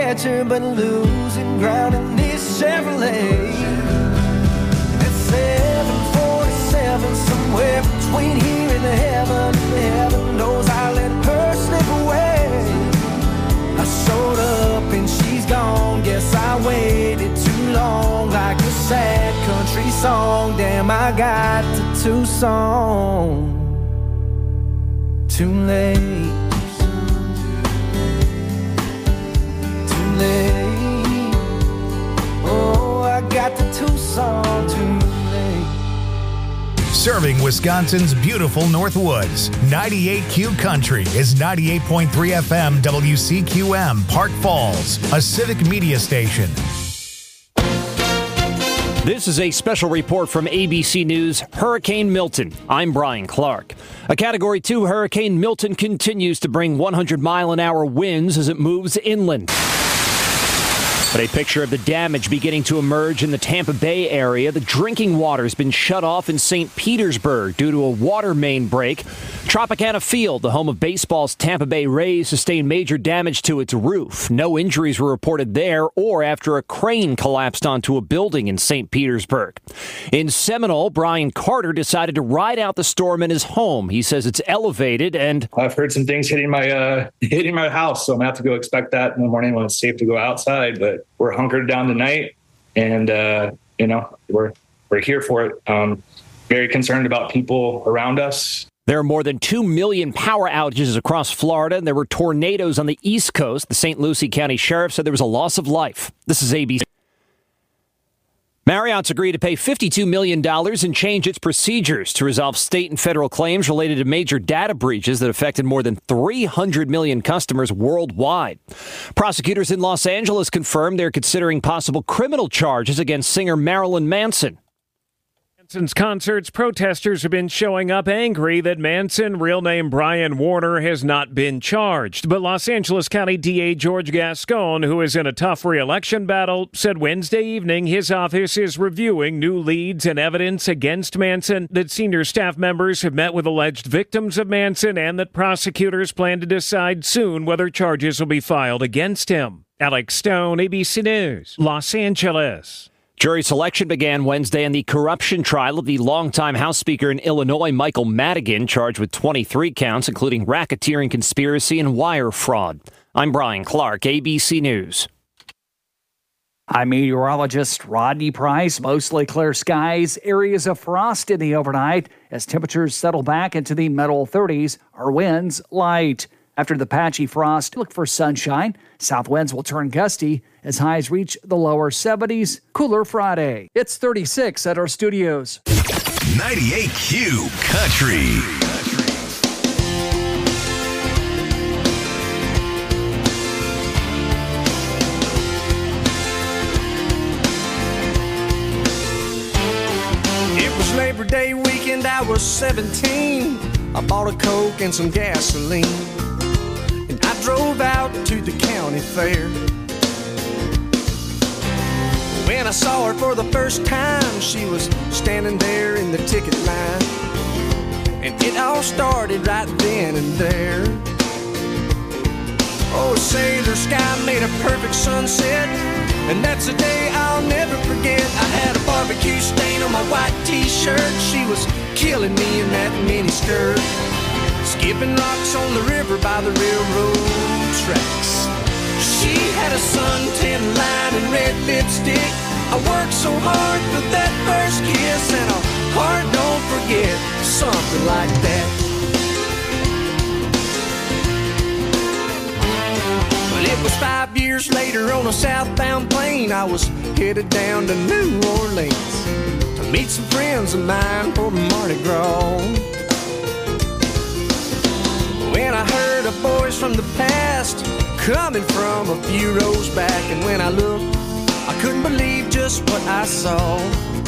catcher, but losing ground in this Chevrolet. At 747, somewhere between here and heaven knows I let her slip away. I showed up and she's gone. Guess I waited too long, like a sad country song. Damn, I got to Tucson too late. Too late. Oh, I got to Tucson too late. Serving Wisconsin's beautiful Northwoods, 98Q Country is 98.3 FM WCQM, Park Falls, a civic media station. This is a special report from ABC News, Hurricane Milton. I'm Brian Clark. A Category 2 Hurricane Milton continues to bring 100-mile-an-hour winds as it moves inland. But a picture of the damage beginning to emerge in the Tampa Bay area. The drinking water has been shut off in St. Petersburg due to a water main break. Tropicana Field, the home of baseball's Tampa Bay Rays, sustained major damage to its roof. No injuries were reported there or after a crane collapsed onto a building in St. Petersburg. In Seminole, Brian Carter decided to ride out the storm in his home. He says it's elevated and... I've heard some things hitting my house, so I'm going to have to go expect that in the morning when it's safe to go outside. But we're hunkered down tonight, and we're here for it. Very concerned about people around us. There are more than 2 million power outages across Florida, and there were tornadoes on the East Coast. The St. Lucie County Sheriff said there was a loss of life. This is ABC. Marriott's agreed to pay $52 million and change its procedures to resolve state and federal claims related to major data breaches that affected more than 300 million customers worldwide. Prosecutors in Los Angeles confirmed they're considering possible criminal charges against singer Marilyn Manson. Manson's concerts, protesters have been showing up angry that Manson, real name Brian Warner, has not been charged. But Los Angeles County DA George Gascon, who is in a tough re-election battle, said Wednesday evening his office is reviewing new leads and evidence against Manson, that senior staff members have met with alleged victims of Manson, and that prosecutors plan to decide soon whether charges will be filed against him. Alex Stone, ABC News, Los Angeles. Jury selection began Wednesday in the corruption trial of the longtime House Speaker in Illinois, Michael Madigan, charged with 23 counts, including racketeering, conspiracy, and wire fraud. I'm Brian Clark, ABC News. I'm meteorologist Rodney Price. Mostly clear skies, areas of frost in the overnight. As temperatures settle back into the middle 30s, our winds light. After the patchy frost, look for sunshine. South winds will turn gusty as highs reach the lower 70s. Cooler Friday. It's 36 at our studios. 98Q Country. It was Labor Day weekend, I was 17. I bought a Coke and some gasoline. I drove out to the county fair. When I saw her for the first time, she was standing there in the ticket line. And it all started right then and there. Oh, sailor sky made a perfect sunset, and that's a day I'll never forget. I had a barbecue stain on my white t-shirt. She was killing me in that mini skirt, skipping rocks on the river by the railroad tracks. She had a suntan line and red lipstick. I worked so hard for that first kiss, and a heart don't forget, something like that. But it was 5 years later on a southbound plane. I was headed down to New Orleans to meet some friends of mine for Mardi Gras. When I heard a voice from the past coming from a few rows back, and when I looked, I couldn't believe just what I saw.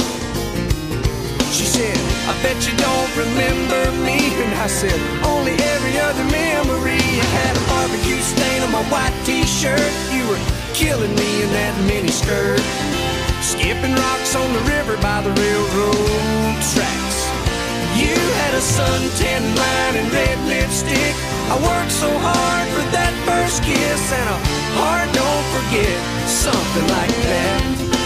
She said, I bet you don't remember me. And I said, only every other memory. I had a barbecue stain on my white t-shirt. You were killing me in that mini skirt, skipping rocks on the river by the railroad tracks. You had a suntan line and red lipstick. I worked so hard for that first kiss, and a heart don't forget, something like that.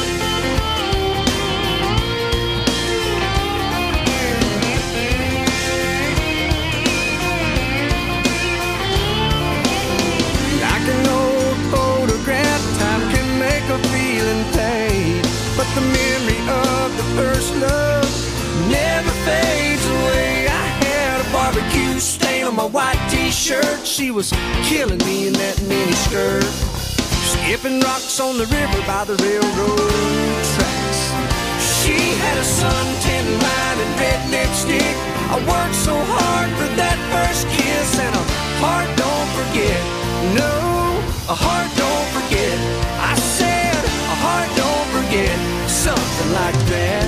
Like an old photograph, time can make a feeling fade, but the memory of the first love never fades away. I had a barbecue stain on my white t-shirt. She was killing me in that mini skirt, skipping rocks on the river by the railroad tracks. She had a suntan line and red lipstick. I worked so hard for that first kiss, and a heart don't forget. No, a heart don't forget. I said a heart don't forget, something like that.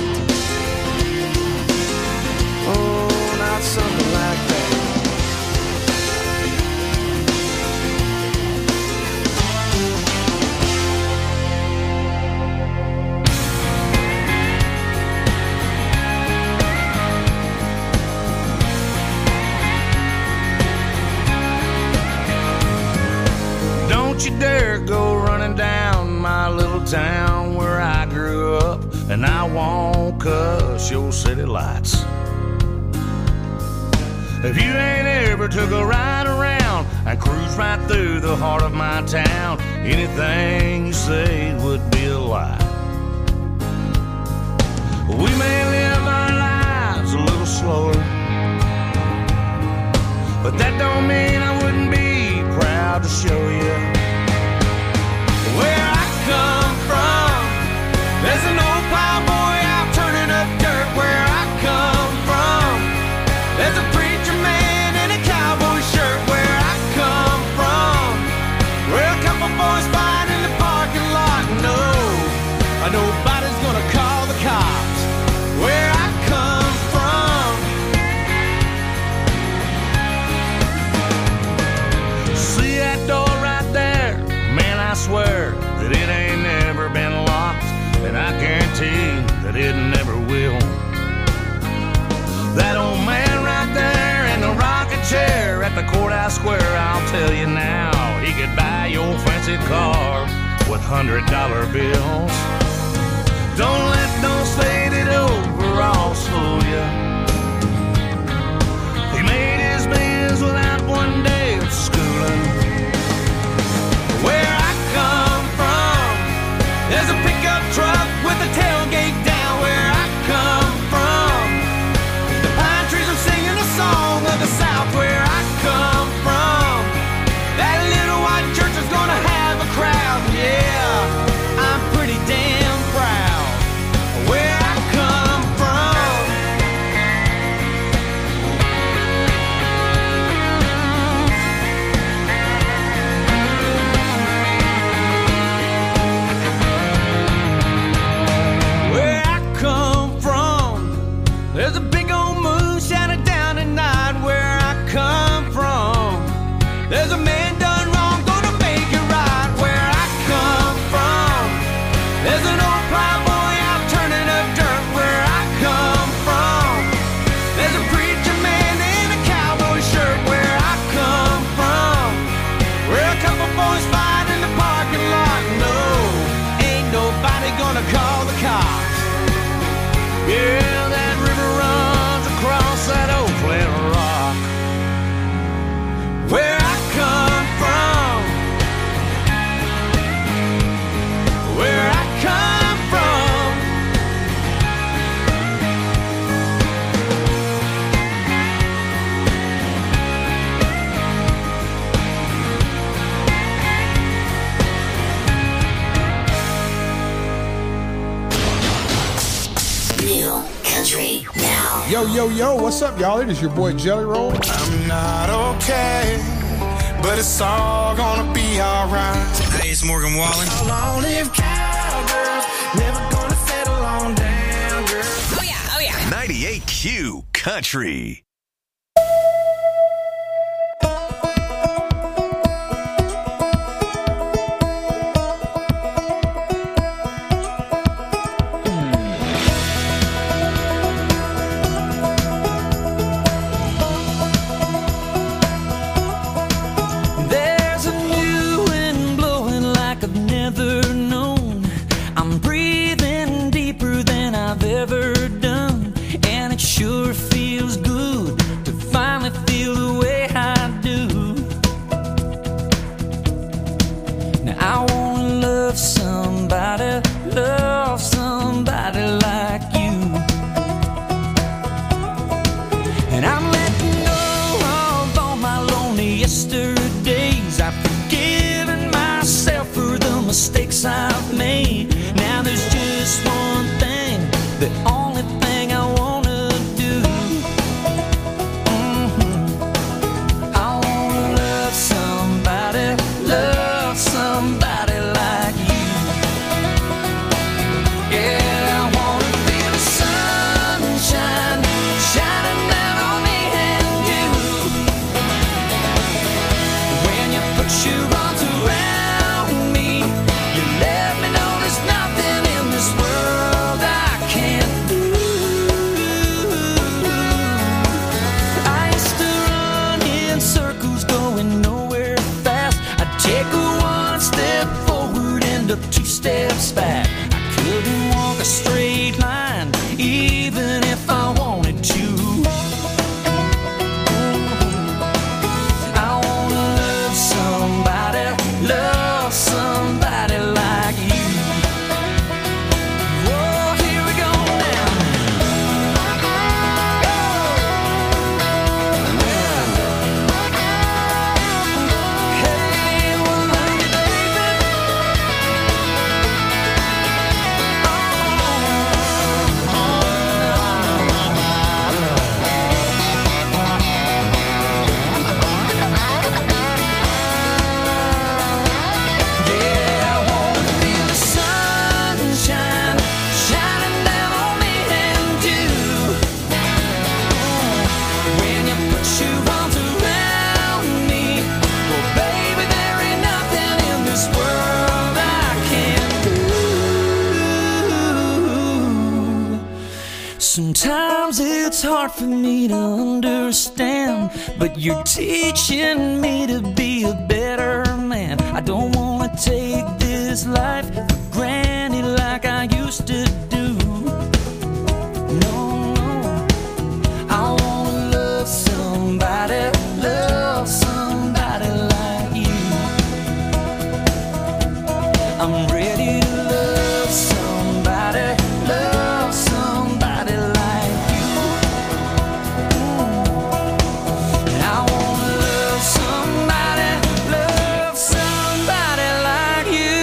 Oh, not something like that. Don't you dare go running down my little town where I grew up, and I won't cuss your city lights. If you ain't ever took a ride around and cruise right through the heart of my town, anything you say would be a lie. We may live our lives a little slower, but that don't mean I wouldn't be proud to show you where I come from. There's an old plowboy out turning up dirt where I come from. There's a preacher man in a cowboy shirt where I come from. Where a couple boys fight in the parking lot. No, nobody's gonna call the cops where I come from. See that door right there? Man, I swear that it ain't never been locked, and I guarantee that it never will. That old man right there in the rocking chair at the courthouse square, I'll tell you now, he could buy your fancy car with $100 bills. Don't let those faded overalls fool you. He made his bills without one day of schooling. Where I come from, there's a pickup truck with a tailgate down where I come from. The pine trees are singing a song of the South where I come from. That little white church is gonna have a crowd, yeah, I'm pretty damn proud where I come from. Where I come from, there's a big old moon shining down at night where I come from. There's a man done wrong, gonna make it right where I come from. There's an old plowboy out turning up dirt where I come from. There's a preacher man in a cowboy shirt where I come from. Where a couple boys fight in the parking lot. No, ain't nobody gonna call the cops. Yeah, that river runs across that old flat rock. Where I come from, where I come from. New country now. Yo, yo, yo, what's up, y'all? It is your boy Jelly Roll. I'm not okay, but it's all gonna be alright. Hey, it's Morgan Wallen. Long live cowgirls, never gonna settle on down, girl. Oh yeah. 98Q Country. I wanna love somebody like you. And I'm letting go of all my lonely yesterdays. I've forgiven myself for the mistakes I've made. Now there's just one thing, the only thing I wanna do. I wanna love somebody like you. Yeah, I wanna feel the sunshine shining down on me and you. When you put your arms around me, you let me know there's nothing in this world I can't do. I used to run in circles going nowhere fast. I'd take one step forward, end up 2 steps back. I couldn't walk a straight line, even if I wanted to. I wanna love somebody like you. Whoa, here we go now. Hey, well, love you, baby. Yeah, I wanna feel the sunshine shining down on me and you. When you put your arms around me, well, baby, there ain't nothing in this world I can't do. Sometimes it's hard for me to understand, but you're teaching me to be a better man. I don't wanna take this life for granted like I used to do. No, I wanna love somebody like you. I'm ready to love somebody like you. And I wanna love somebody like you.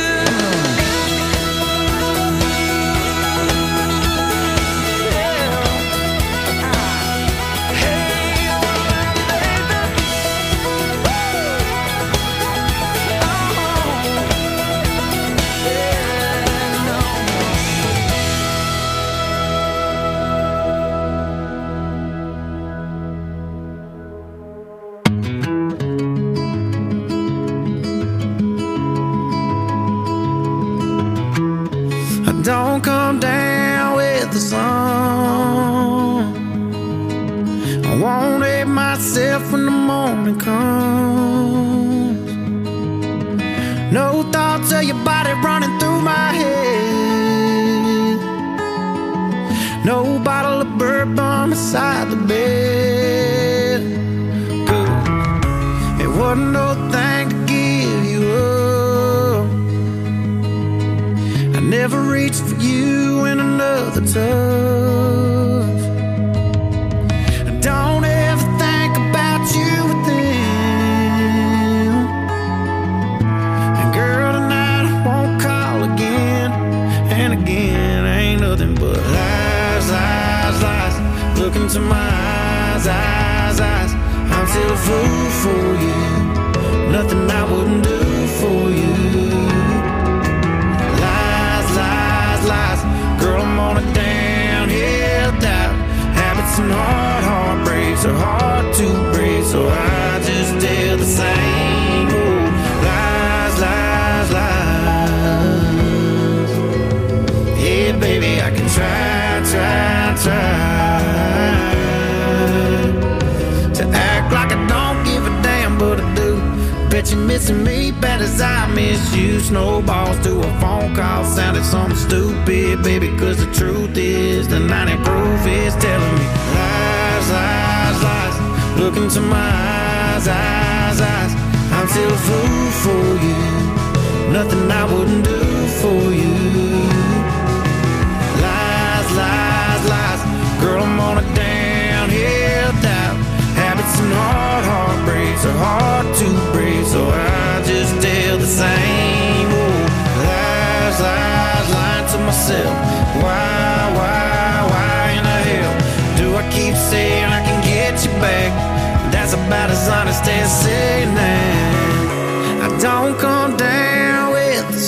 Don't come down with the sun. I won't hate myself when the morning comes. No thoughts of your body running through my head. No bottle of bourbon beside the bed. Good. It wasn't no thing to give you up. I never reached for you in another touch. I don't ever think about you with them. And girl, tonight I won't call again. And again, ain't nothing but lies, lies, lies. Look into my eyes, eyes, eyes. I'm still a fool for you. Nothing I wouldn't do for you. Lies. Girl, I'm on a downhill doubt. Habits and heartbreaks are hard to break, so I just tell the same old lies, lies, lies. Yeah, baby, I can try to act like I don't give a damn, but I do. Bet you're missing me bad as I miss you. Snowballs to a phone call sounded something stupid, baby, cause the truth is the 90 proof is telling me lies, lies, lies. Look into my eyes, eyes, eyes. I'm still a fool for you. nothing I wouldn't do for you. Lies, lies, lies, girl, I'm on a downhill dive. Habits and heartbreaks are hard to break, so I just tell the same old lies, lies, lying to myself. Why in the hell do I keep saying I can get you back? That's about as honest as saying that I don't come down with the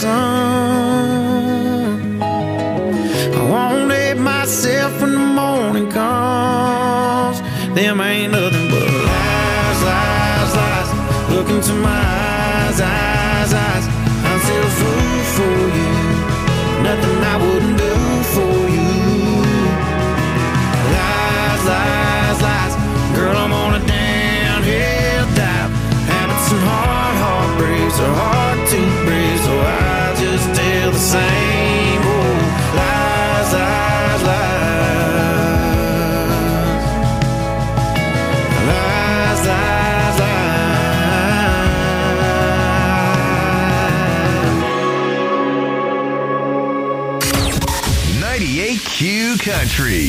sun. I won't let myself when the morning comes. Them ain't nothing but lies, lies, lies. Look into my eyes, eyes, eyes. I'm still a fool for you. Nothing I wouldn't do for you. Lies, lies, lies. Girl, I'm on a downhill dive. Habits and heartbreaks are hard to break, so I just tell the same old lies, lies, lies. Lies, lies, lies. 98Q Country.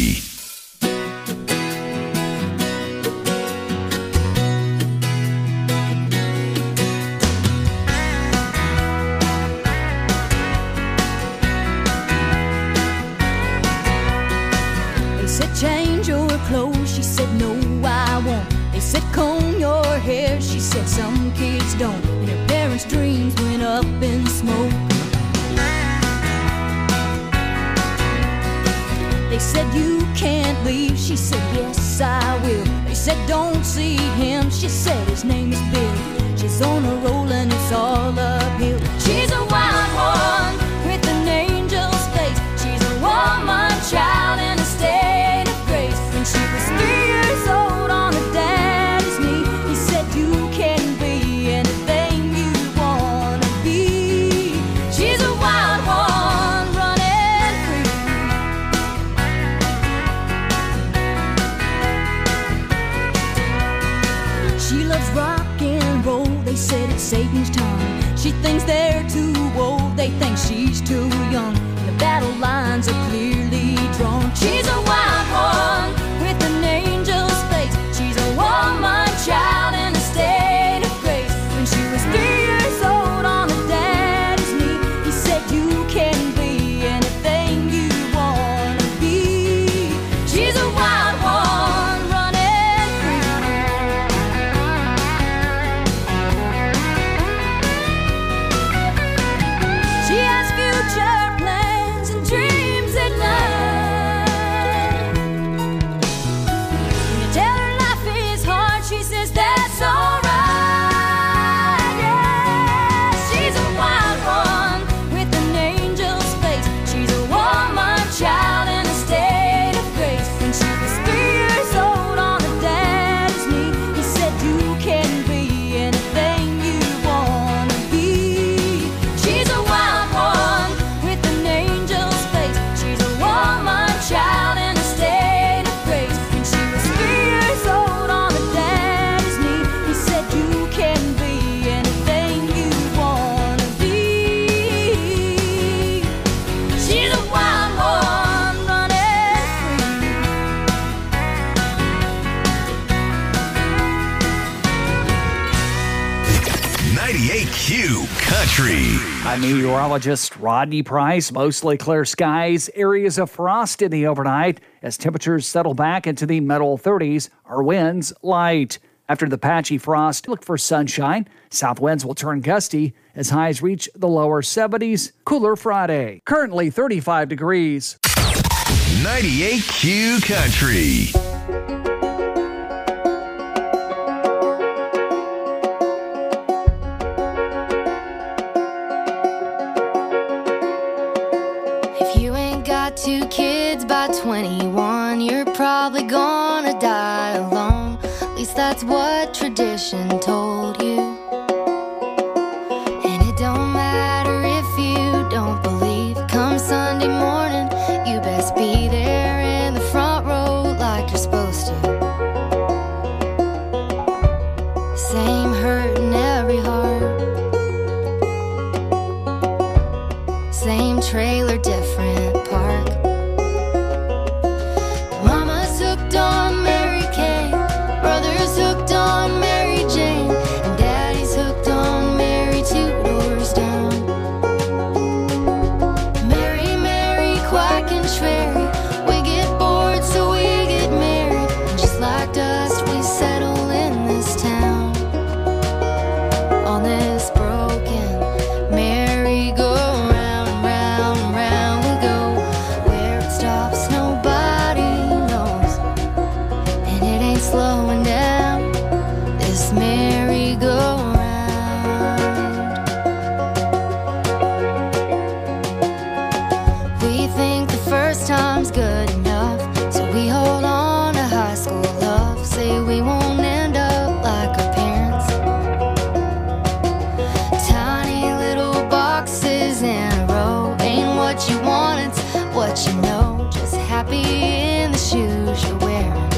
Change your clothes, she said no I won't. They said comb your hair, she said some kids don't. And her parents' dreams went up in smoke. They said you can't leave, she said yes I will. They said don't see him, she said his name is Bill. She's on a roll and it's all uphill. She's a wild one with an angel's face. She's a woman child in a state. She was 3 years old on her daddy's knee. He said you can be anything you wanna be. She's a wild one running free. She loves rock and roll. They said it's Satan's tongue. She thinks they're too old. They think she's too young. And the battle lines are clearly drawn. She's a wild one with an angel's face. She's a woman child in a state of grace. When she was 3 years old on her daddy's knee, he said you can be anything you wanna be. She's a wild one running free. She has future plans and dreams at night. She says that's alright, yeah. She's a wild one with an angel's face. She's a woman child in a state of grace. When she was 3 years old on her daddy's knee, he said you can be anything you wanna be. She's a wild one with an angel's face. She's a woman child in a state of grace. When she was 3 years old on her daddy's knee, he said you can be anything you wanna be. She's a wild one running free. 98Q Country. I'm meteorologist Rodney Price. Mostly clear skies, areas of frost in the overnight. As temperatures settle back into the middle 30s, our winds light. After the patchy frost, look for sunshine. South winds will turn gusty as highs reach the lower 70s. Cooler Friday. Currently 35 degrees. 98Q Country. If you ain't got 2 kids by 21, you're probably gonna die alone. At least that's what tradition told you. And it don't matter if you don't believe. Come Sunday morning, you best be there in the front row like you're supposed to. Same hurt in every heart. trailer, different park. Mama's hooked on Mary Kay, brother's hooked on Mary Jane, and daddy's hooked on Mary two doors down. Mary, Mary, quack and Trary, we get bored so we get married, and just like dust we settle in this town. On this broken merry-go-round, round, round we go. Where it stops nobody knows, and it ain't slowing down, this merry-go-round. We think the first time's good enough, so we hold on to high school love. Say we won't end up like our parents, tiny little boxes in a row. Ain't what you want, it's what you know. Just happy in the shoes you're wearing.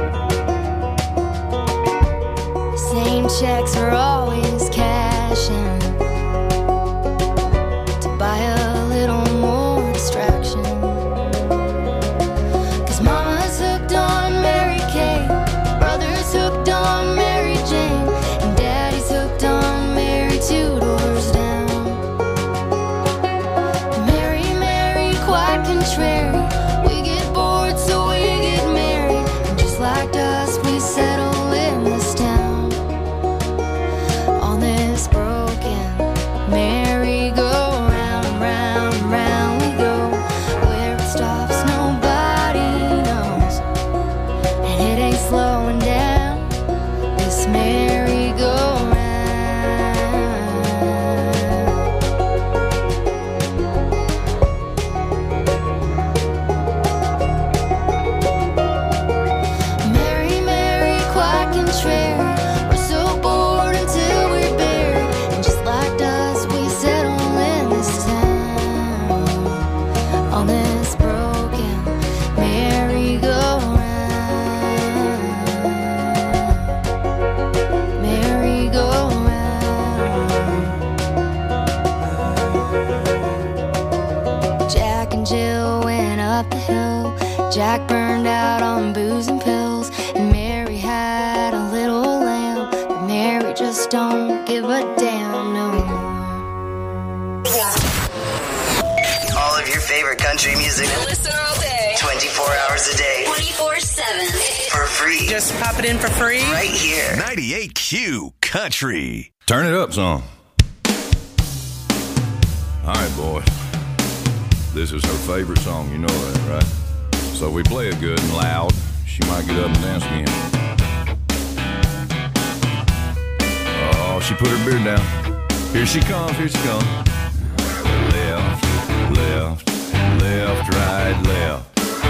Same checks are always cashing to buy a little more distraction. 'Cause mama's hooked on Mary Kay, brother's hooked on Mary Jane, and daddy's hooked on Mary two doors down. Mary, Mary, quite contrary, we get bored so we get married, and just like dust we settle in this town. On this broken merry-go-round, round, round we go. Where it stops nobody knows, and it ain't slowing down, this merry-go-round. Mary, Mary, quite contrary, we're so bored until we're buried, and just like dust we settle in this town. On this broken merry-go-round, merry-go-round. Jack and Jill went up the hill. Jack burned out on booze and pills, and Mary had a little lamb, but Mary just don't give a damn no more. All of your favorite country music. Listen all day. 24 hours a day. 24/7. For free. Just pop it in for free. Right here. 98Q Country. Turn it up some. All right, boys. This is her favorite song, you know that, right? So we play it good and loud. She might get up and dance again. Oh, she put her beard down. Here she comes, here she comes. Left, left, left, right, left.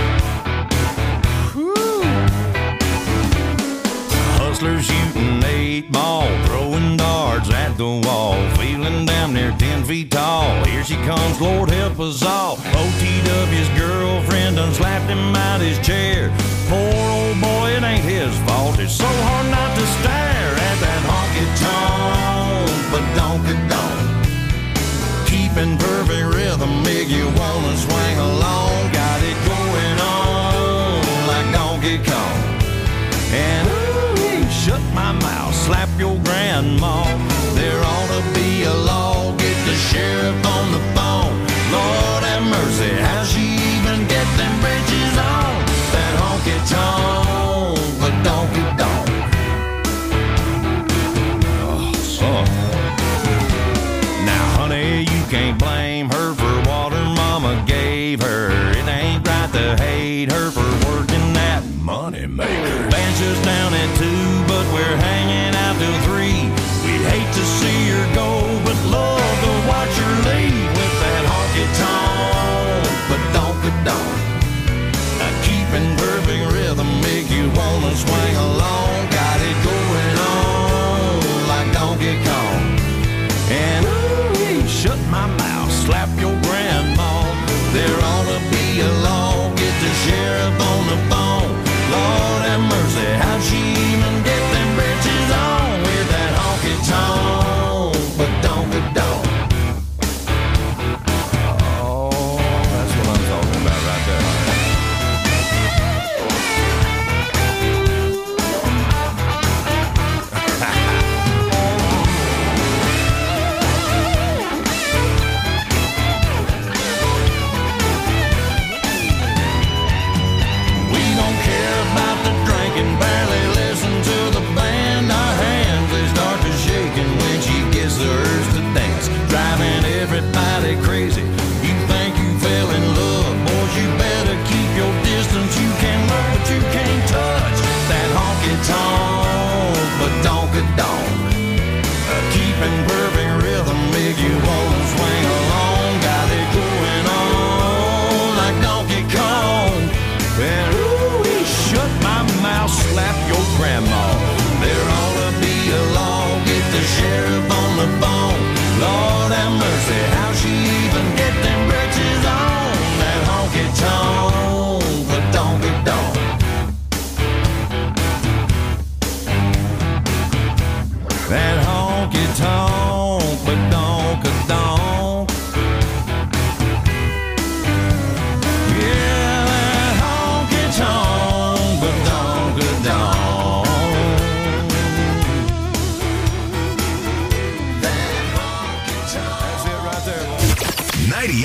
Hustlers shooting 8 ball, throwing darts at the wall, feeling damn near 10 feet tall. Here she comes, Lord help us all. OTW's girlfriend done slapped him out his chair. Poor old boy, it ain't his fault. It's so hard not to stare at that honky-tonk, but donk-a-donk. Keeping perfect rhythm, make you wanna swing along. Got it going on like Donkey Kong. And shut my mouth, slap your grandma. There ought to be a law, get the sheriff on the phone. Lord have mercy, how'd she even get them britches on? That honky-tonk, but donkey-donk. Oh, son. Now, honey, you can't blame her for what her mama gave her. It ain't right to hate her for working that money maker. Band's just down at 2, but we're hanging out till 3. We'd hate to see her go, but love to watch her leave with that honky-tonk, but donk-a-donk. Keeping perfect rhythm, make you wanna swing along. Got it going on like Donkey Kong. And ooh, shut my mouth, slap your grandma. There ought to be a law, get the sheriff on the phone. Lord have mercy, how'd she even get them britches on with that honky-tonk, but donk-a-donk. Oh,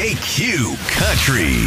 KQ Country.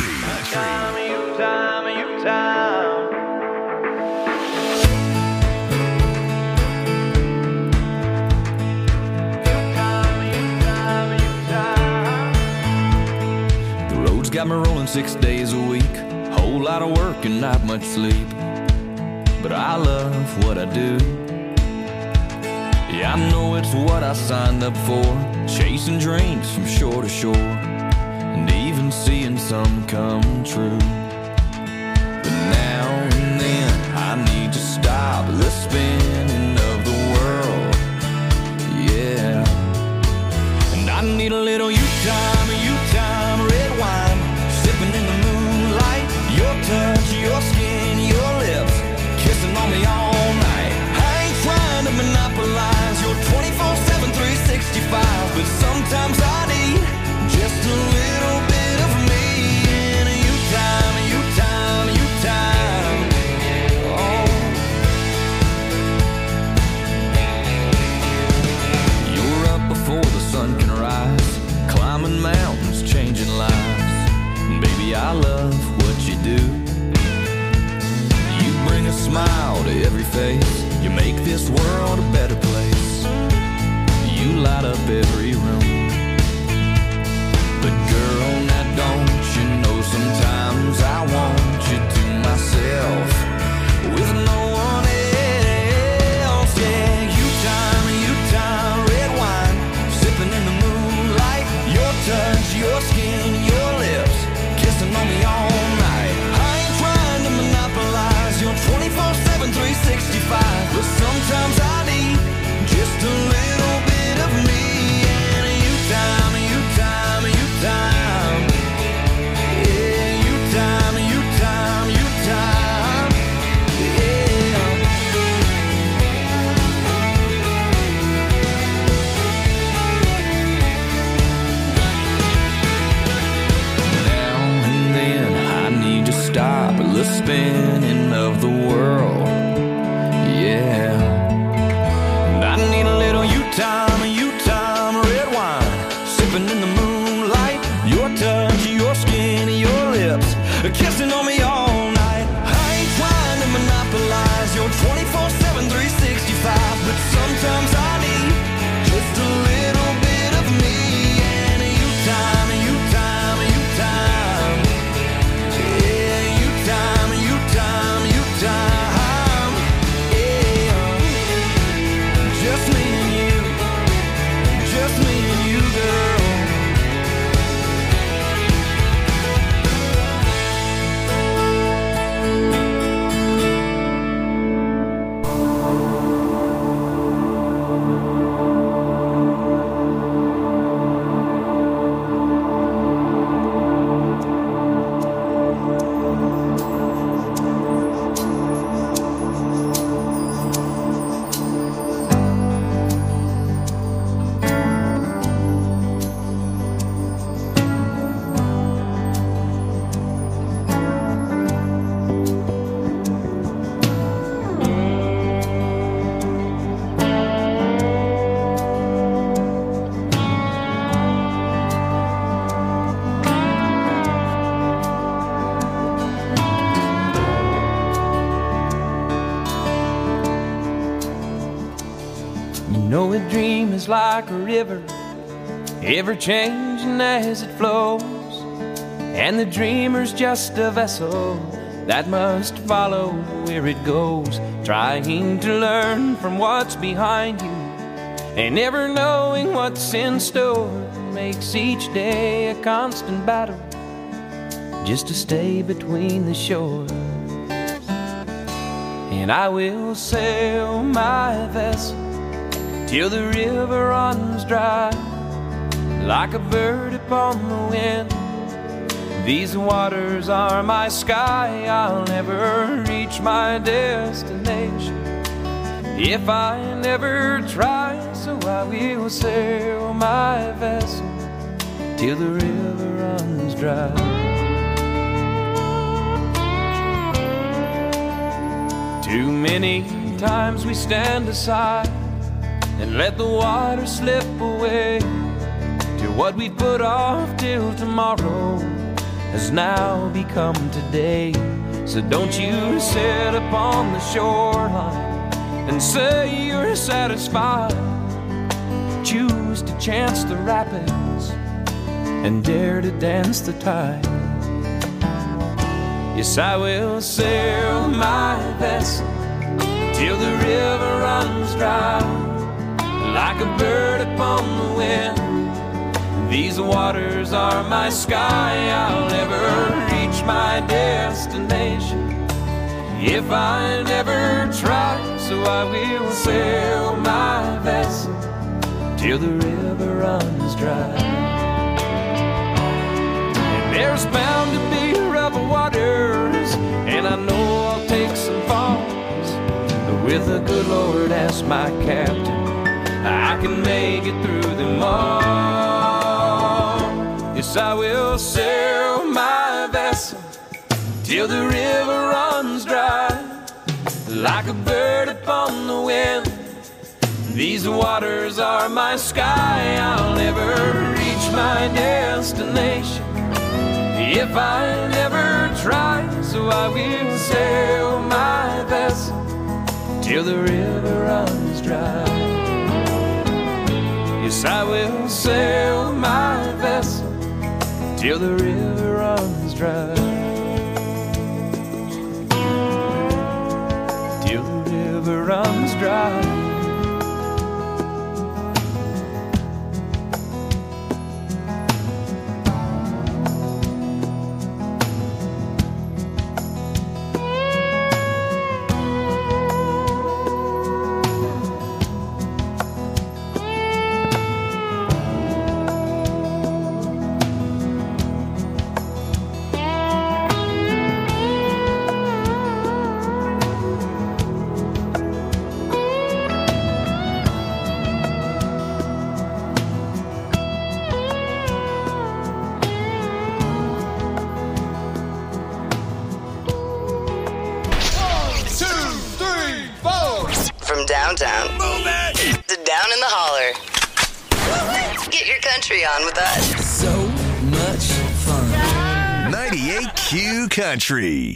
The road's got me rolling 6 days a week. Whole lot of work and not much sleep. But I love what I do. Yeah, I know it's what I signed up for. Chasing dreams from shore to shore, and even seeing some come true. But now and then I need to stop the spinning of the world. Yeah. And I need a little you time, red wine, sipping in the moonlight. Your touch, your skin, your lips, kissing on me all night. I ain't trying to monopolize your 24/7, 365, but sometimes I need just a little bit of me and you time, you time, you time. Oh, you're up before the sun can rise, climbing mountains, changing lives. And baby, I love what you do. You bring a smile to every face. You make this world a better place. You light up every room. But girl, now don't you know sometimes I want you to myself with no one else. Yeah, you time, red wine, sipping in the moonlight. Your touch, your skin, your lips, kissing on me all night. I ain't trying to monopolize your 24/7, 365, but sometimes I need just a little bit of me and you time, you time, you time. Yeah, you time, you time, you time. Yeah. Now and then I need to stop the spinning of the world. Yeah. And I need a little you time, red wine, sipping in the moonlight. Your touch, your skin, your lips, kissing on me all night. I ain't trying to monopolize your 24/7, 365, but sometimes I need just a little bit of me and you time, you time, you time. Yeah, you time, you time, you time. Yeah, just me and you, just me and you, girl. You know a dream is like a river, ever changing as it flows, and the dreamer's just a vessel that must follow where it goes, trying to learn from what's behind you and never knowing what's in store. Makes each day a constant battle just to stay between the shore. And I will sail my vessel till the river runs dry, like a bird upon the wind. These waters are my sky. I'll never reach my destination if I never try. So I will sail my vessel till the river runs dry. Too many times we stand aside and let the water slip away till what we put off till tomorrow has now become today. So don't you sit upon the shoreline and say you're satisfied. Choose to chance the rapids and dare to dance the tide. Yes, I will sail my vessel till the river runs dry, like a bird upon the wind. These waters are my sky. I'll never reach my destination if I never try. So I will sail my vessel till the river runs dry. And there's bound to be rough waters, and I know I'll take some falls. But with the good Lord as my captain, I can make it through them all. Yes, I will sail my vessel till the river runs dry, like a bird upon the wind. These waters are my sky. I'll never reach my destination if I never try. So I will sail my vessel till the river runs dry. Yes, I will sail my vessel till the river runs dry. Till the river runs dry. Downtown to down in the holler. Get your country on with us. So much fun. 98Q Country.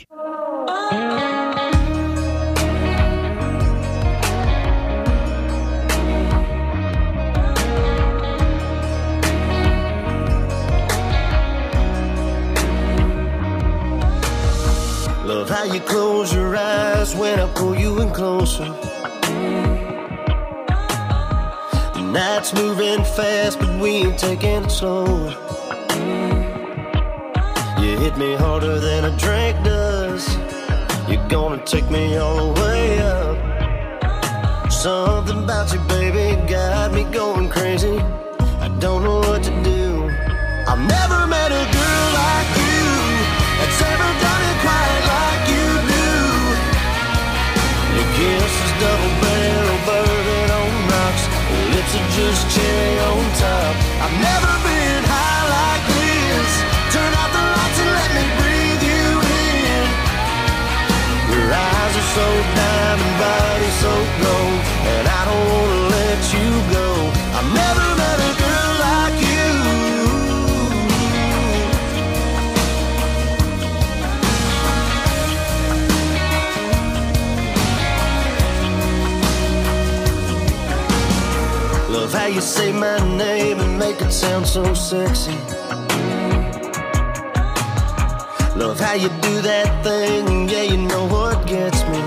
Love how you close your eyes when I pull you in closer. The night's moving fast, but we ain't taking it slow. You hit me harder than a drink does. You're gonna take me all the way up. Something about you, baby, got me going crazy. I don't know what to do. I've never met a girl like you that's ever done it quite like you do. Your kiss is double barrel bourbon on rocks. Your lips are just cherry on top. I've never been high like this. Turn out the lights and let me breathe you in. Your eyes are so diamond, body so gold, and I don't wanna let you go. I've never met a girl like you. Love how you say my name and make it sound so sexy. Love how you do that thing, yeah, you know what gets me.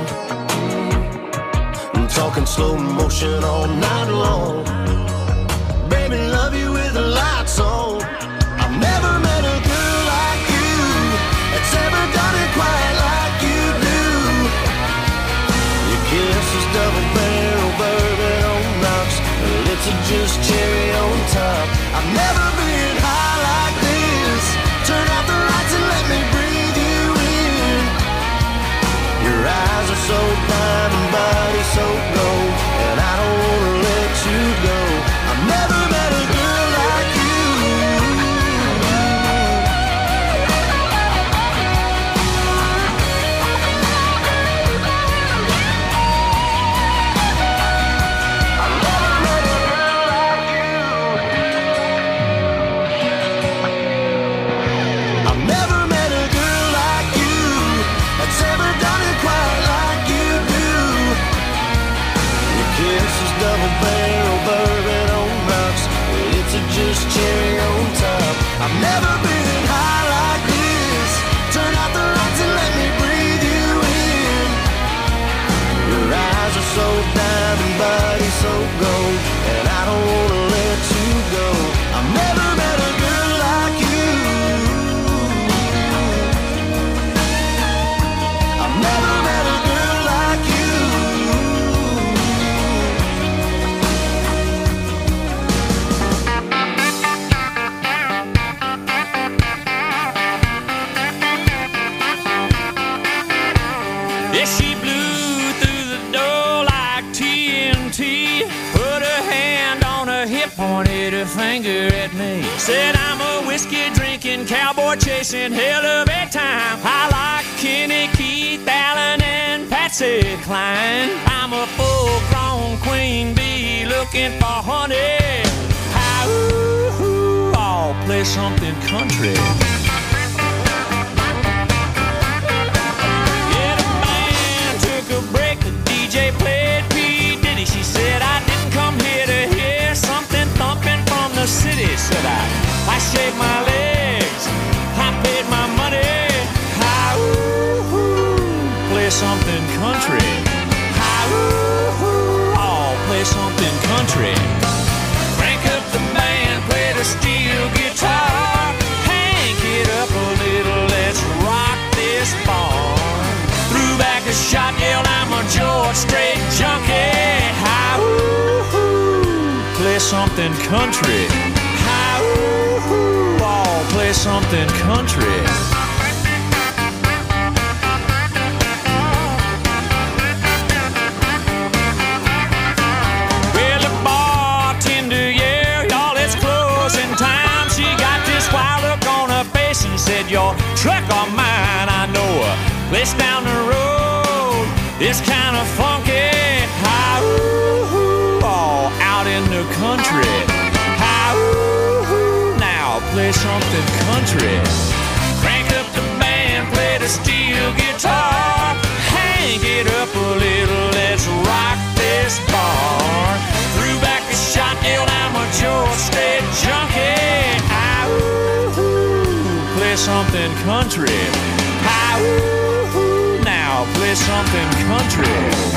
I'm talking slow motion all night long. Baby, love you with the lights on. I've never met a girl like you that's ever done it quite like you do. Your kiss is double barrel bourbon on rocks. Your lips are just cherry on top. I've never been high like this. Turn out the lights and let me breathe you in. Your eyes are so diamond, body so gold, and I don't wanna let you go. I've never met a girl like you. just cherry on top. I've never been high like this. Turn out the lights and let me breathe you in. Your eyes are so diamond, body so gold, and I don't wanna let you go. I've never met a girl like you. I've never met a girl like you. Yeah, she blew through the door like TNT. Put her hand on her hip, pointed her finger at me. Said I'm a whiskey drinking, cowboy chasing hell of a time. I like Kenny, Keith, Allen, and Patsy Cline. I'm a full-grown queen bee looking for honey. Ooh, I'll play something country. DJ played P. Diddy. She said, I didn't come here to hear something thumping from the city. Said I shaved my legs, I paid my money. Play something country. I'll play something country. Crank up the band, play the steel guitar. Hank it up a little, let's rock this bar. Threw back a shot, yelled, I'm a George Strait junkie. Play something country. I'll play something country. Well, the bartender, yeah, y'all, it's closing time. She got this wild look on her face and said, your truck or mine, I know a place down the road. It's kind of funky. All out in the country. Now play something country. Crank up the band, play the steel guitar. Hang it up a little, let's rock this bar. Threw back a shot, yelled, I'm a George Strait junkie. Play something country. Now play something country.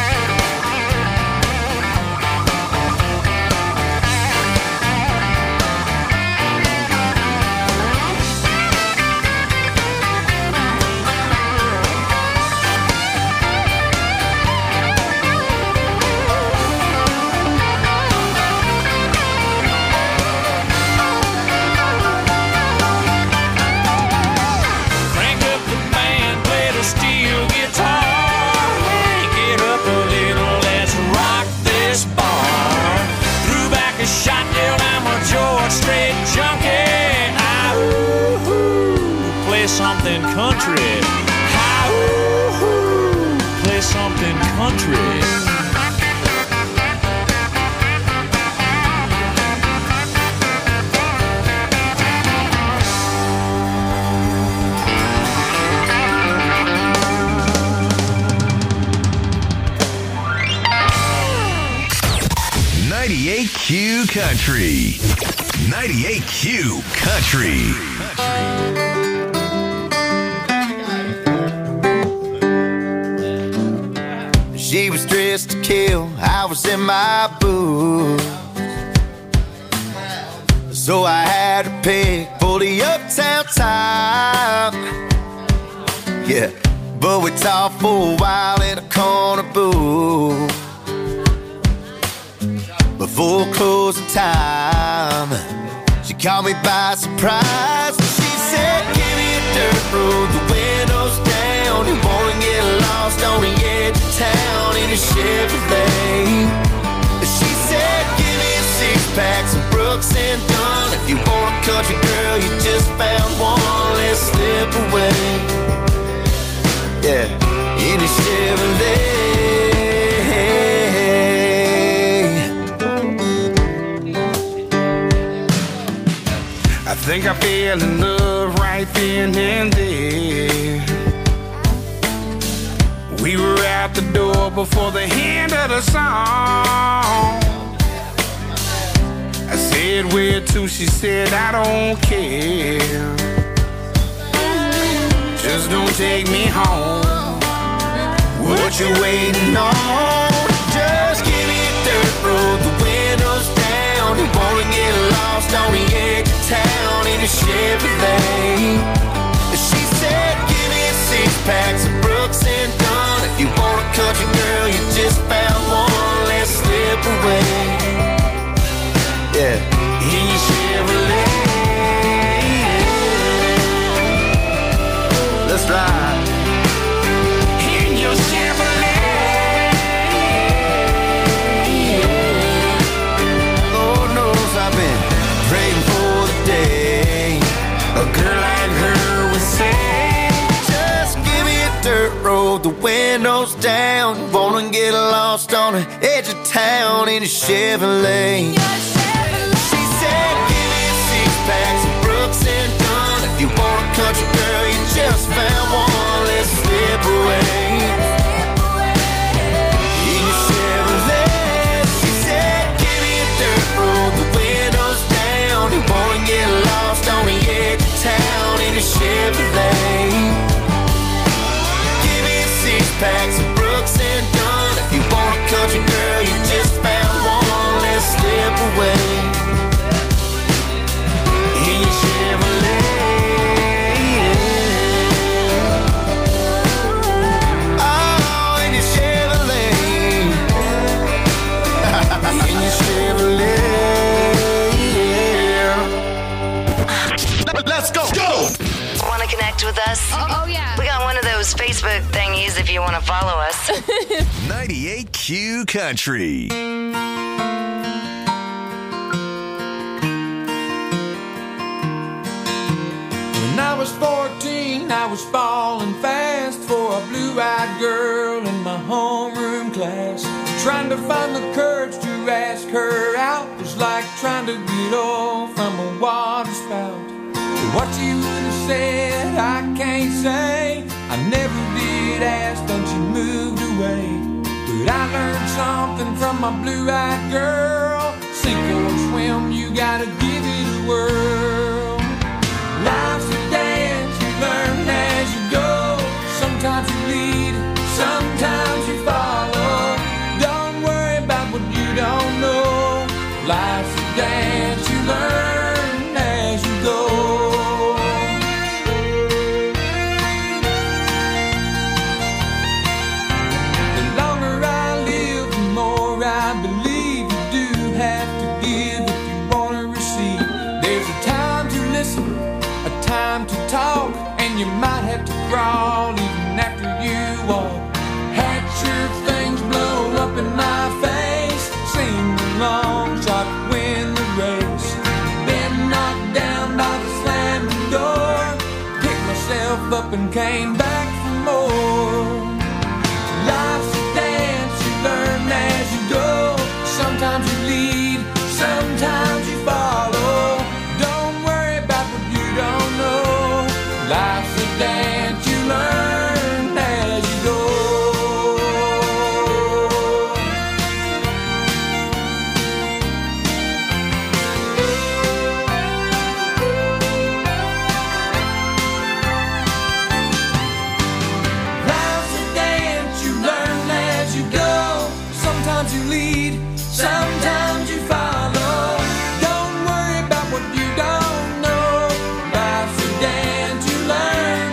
Something country. Play something country. Q Country. 98Q Country. She was dressed to kill, I was in my boots. So I had to pick for the uptown top. Yeah, but we talked for a while in a corner booth. Before closing time, she caught me by surprise. She said, give me a dirt road, the windows down. You wanna get lost on the edge of town in a Chevrolet. She said, give me a six-pack, some Brooks and Dunn. If you want a country girl, you just found one, let's slip away. Yeah, in a Chevrolet. I think I fell in love right then and there. We were out the door before the end of the song. I said said where to, she said I don't care. Just don't take me home. What you waiting on? Just give me a dirt road, the windows down. You wanna get lost on the edge of town in a Chevrolet. She said give me a 6-pack of Brooks and Dunn. If you want a country girl, you just found one. Let's slip away. Yeah, in your Chevrolet. Let's ride. In your Chevrolet. Lord knows I've been praying for the day a girl like her would say, just give me a dirt road, the windows down. You wanna get lost on the edge of town in a Chevrolet. She said, give me a 6-pack of Brooks and Dunn. If you want a country girl, you just found one. Let's slip away. In your Chevrolet. She said, give me a dirt road, the windows down. You wanna get lost on the edge of town in a Chevrolet. Give me a 6-pack of Brooks and Dunn. If you want a country girl, you just found one. Let's slip away. In your Chevrolet. Oh, in your Chevrolet. In your Chevrolet. Let's go. Want to connect with us? Oh, yeah. We got one of those Facebook thingies if you want to follow us. 98Q Country. When I was 14, I was falling fast for a blue-eyed girl in my homeroom class. Trying to find the courage to ask her out was like trying to get oil from a water spout. What you would have said, I can't say. I never did ask, then she moved away. But I learned something from my blue-eyed girl. Sink or swim, you gotta give it a whirl. Life's a dance, you learn as you go. Sometimes you lead, sometimes you follow. Don't worry about what you don't know. Life's a dance, you learn as you go. The longer I live, the more I believe you do have to give if you want to receive. There's a time to listen, a time to talk, and you might have to crawl even after you walk. Had sure things blow up in my face, seemed a long shot to win the race. Been knocked down by the slamming door, picked myself up and came back for more. Life's a dance, you learn as you go. Sometimes you lead, sometimes you follow. Don't worry about what you don't know. Life's a dance, you learn as you go. Life's a dance, you learn as you go. Sometimes you lead, sometimes you follow. Don't worry about what you don't know. Life's a dance, you learn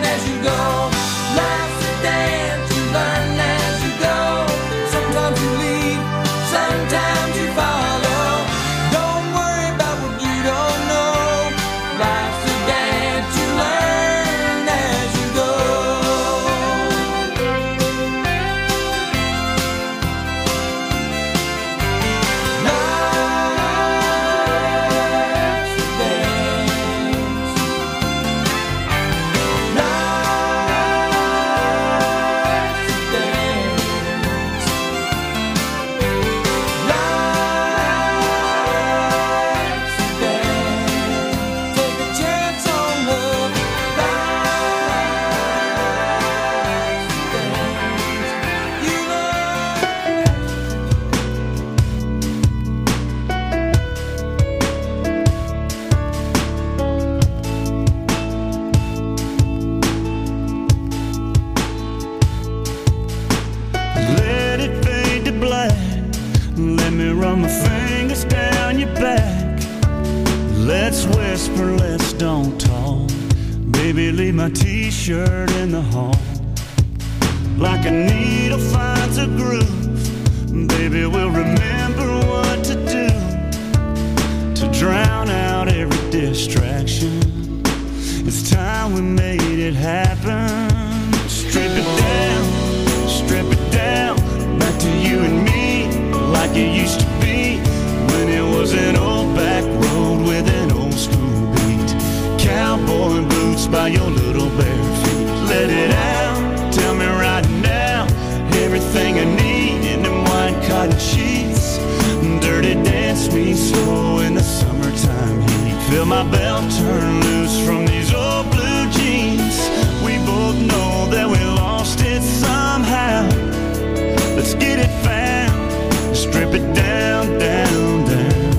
my fingers down your back. Let's whisper, let's don't talk. Baby, leave my t-shirt in the hall. Like a needle finds a groove, baby, we'll remember what to do to drown out every distraction. It's time we made it happen. Strip it down, back to you and me, like it used to be when it was an old back road with an old school beat. Cowboy boots by your little bare feet. Let it out, tell me right now, everything I need in them white cotton sheets. Dirty dance me slow in the summertime heat. Feel my belt turn loose from these old blue jeans. We both know that we lost it somehow. Let's get it found, strip it down, down, down.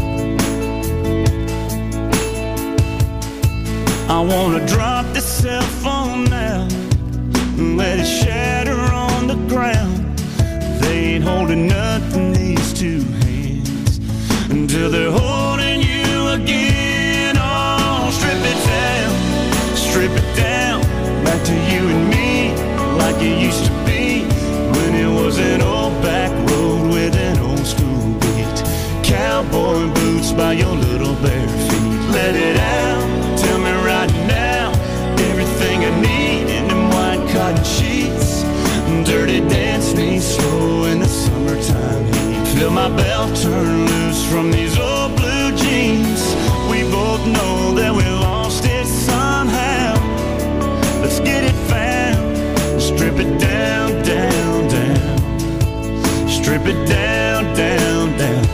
I wanna drop this cell phone now and let it shatter on the ground. They ain't holding nothing, these two hands, until they're holding you again. Oh, strip it down, back to you and me, like it used to be when it was an old back road with an old school beat. Cowboy boots by your little bare feet. Let it out, tell me right now, everything I need in them white cotton sheets. Dirty dance me slow in the summertime heat. Feel my belt turn loose from these old blue jeans. We both know that we lost it somehow. Let's get it found, strip it down, down, down. Strip it down, down, down.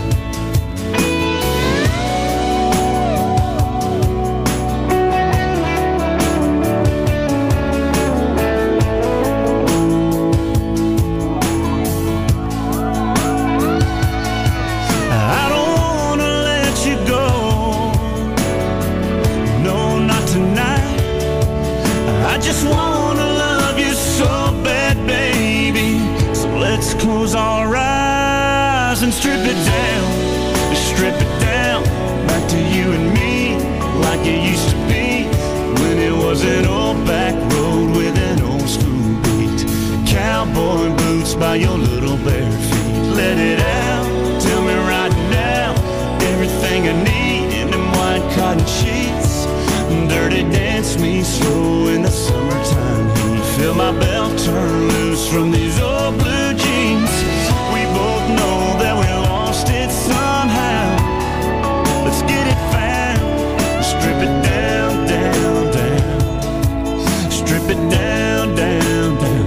Close our eyes and strip it down, back to you and me, like it used to be when it was an old back road with an old school beat. Cowboy boots by your little bare feet. Let it out, tell me right now, everything I need in them white cotton sheets. Dirty dance me slow in the summertime heat. Feel my belt turn loose from these old blue jeans. We both know that we lost it somehow. Let's get it found, strip it down, down, down. Strip it down, down, down.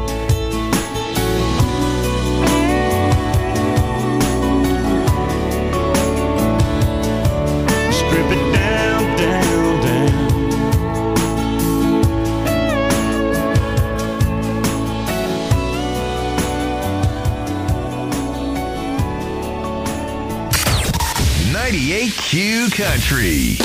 Strip it down, down, down. Q Country.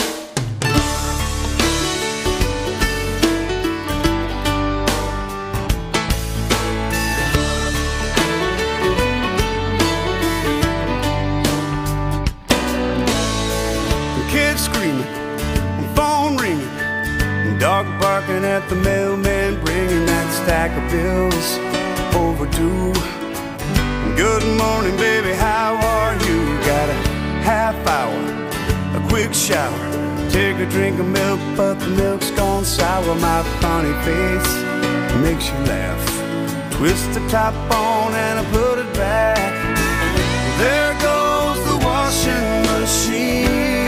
Kids screaming, phone ringing, dog barking at the mailman, bringing that stack of bills overdue. Good morning, baby, how are you? Got a half hour, a quick shower, take a drink of milk, but the milk's gone sour. My funny face makes you laugh. Twist the top on and I put it back. There goes the washing machine.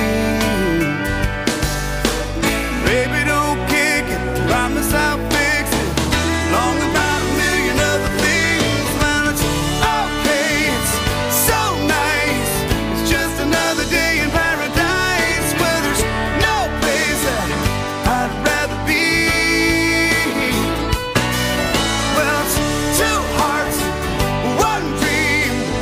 Baby, don't kick it, promise I'll fix it. Long about a million other things. Well, it's okay, it's so nice. It's just another day in paradise where there's no place that I'd rather be. Well, it's two hearts, one dream.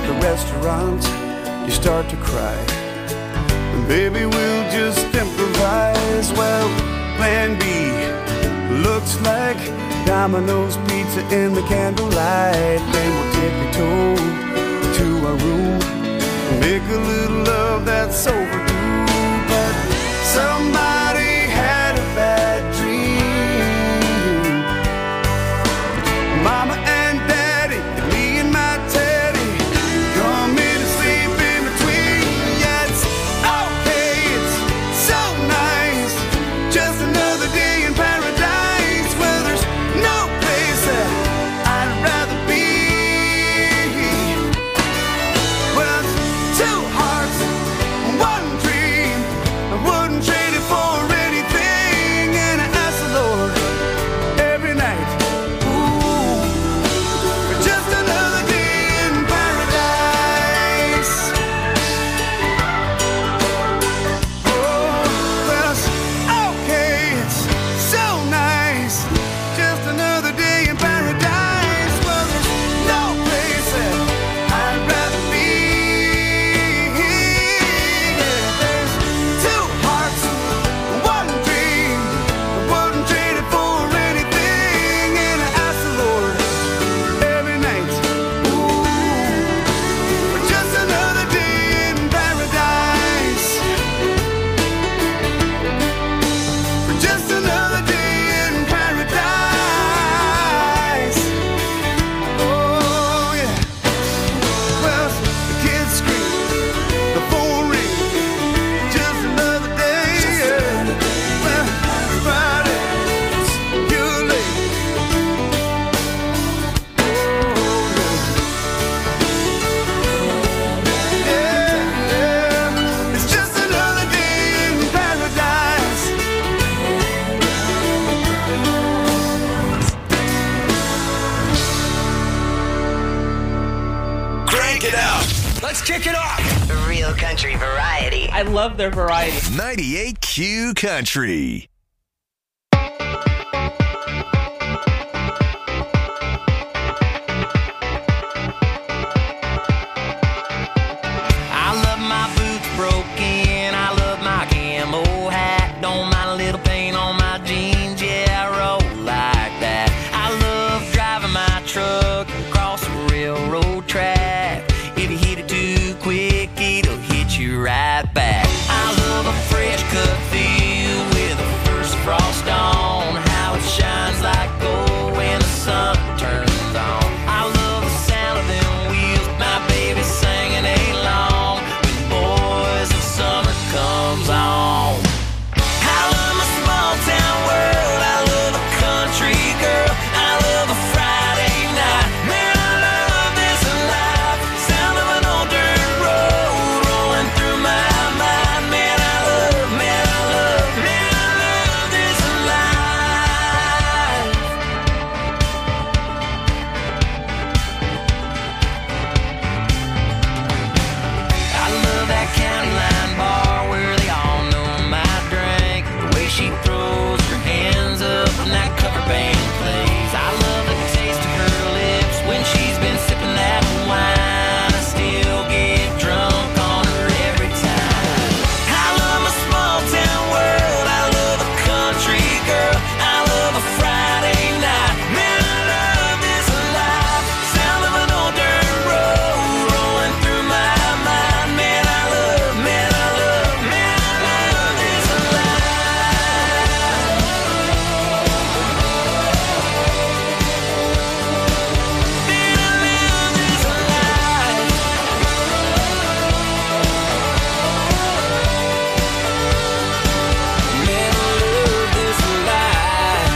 at the restaurant, you start to cry. And baby, we'll just improvise. Well, plan B looks like Domino's pizza in the candlelight. Then we'll tiptoe to our room, make a little love that's overdue. But somebody had a bad dream. Mama and Daddy, and me and my Teddy, come in and sleep in between. Yeah, it's okay, it's so nice. Just another day in paradise where there's no place that I'd rather be. Well, it's two hearts, one dream. I wouldn't trade it for anything. And I ask the Lord every night, ooh, for just another day in paradise. Oh, well, it's okay, it's so nice. Just another day in paradise. Well, there's no place that I'd rather be. Yeah, there's two hearts, one dream. I wouldn't trade it for anything. And I ask the Lord every night, ooh, for just another day in paradise. For just another day in paradise. Oh, yeah. Well, the kids scream, the phone rings, just another day. Yeah. Well, Friday, you're late. Yeah, it's just another day in paradise. Crank it up. Let's kick it off. Real country variety. I love their variety. 98Q Country. I love my boots broken. I love my camo hat. Don't mind a little paint on my jeans. Yeah, I roll like that. I love driving my truck across the railroad track. If you hit it too quick, it'll hit you right back. I love a fresh cut field with the first frost on. How it shines like gold when the sun turns on. I love the sound of them wheels, my baby singing along when Boys of Summer comes on. I love my small town world. I love a country girl. I love a Friday night. Man, I love this life. Sound of an old dirt road rolling through my mind. Man, I love this life. I love that county line bar where they all know my drink. The way she throws her hands up when that cover band plays. I love the taste of her lips when she's been sipping that wine. I still get drunk on her every time. I love my small town world. I love a country girl. I love a Friday night. Man, I love this life. Sound of an old dirt road rolling through my mind. Man, I love this life. Man, I love this life. Man, I love this life.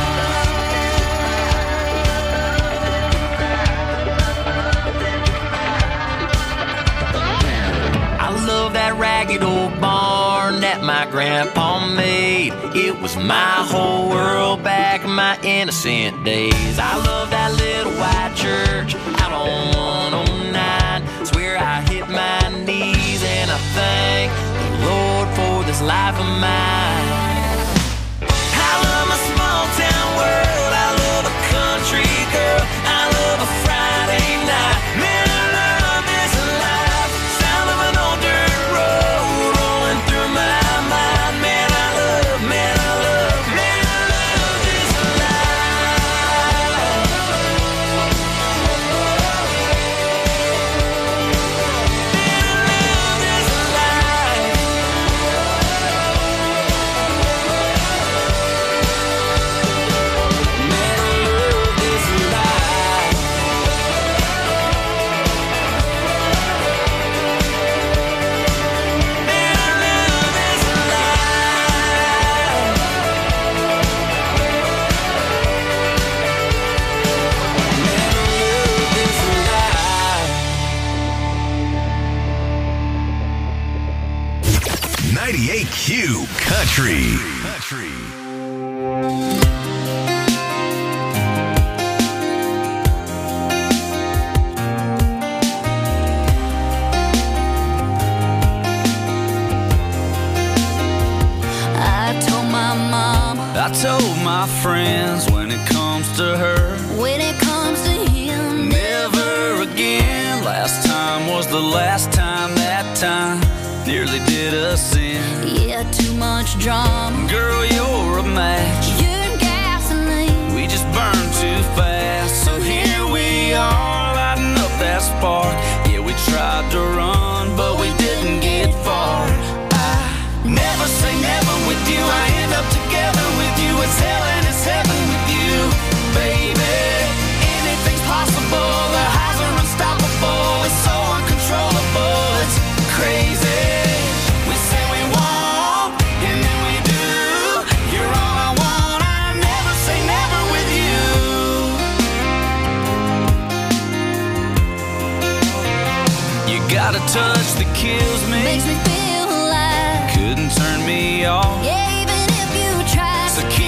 I love that ragged old barn that my grandpa made. It was my whole world back in my innocent days. I love that little white church out on 109. Swear I hit my knees and I thank the Lord for this life of mine. I love my small town world. I love a country girl. I love a Friday night. Man, I love this life. 98Q Country. I told my friends when it comes to her, When it comes to him, never again. Last time was the last time, that time nearly did us in. yeah, too much drama. Girl, you're a match. You're gasoline. We just burn too fast. So here we are, lighting up that spark. Yeah, we tried to run, but we didn't get far. I never say never with you. I end up together with you. It's hell and it's heaven with you, baby. Anything's possible. The highs are unstoppable. It's so uncontrollable. It's crazy. We say we won't, and then we do. You're all I want. I never say never with you. You got a touch that kills me. Makes me feel alive. Couldn't turn me off. Yeah, even if you try. So keep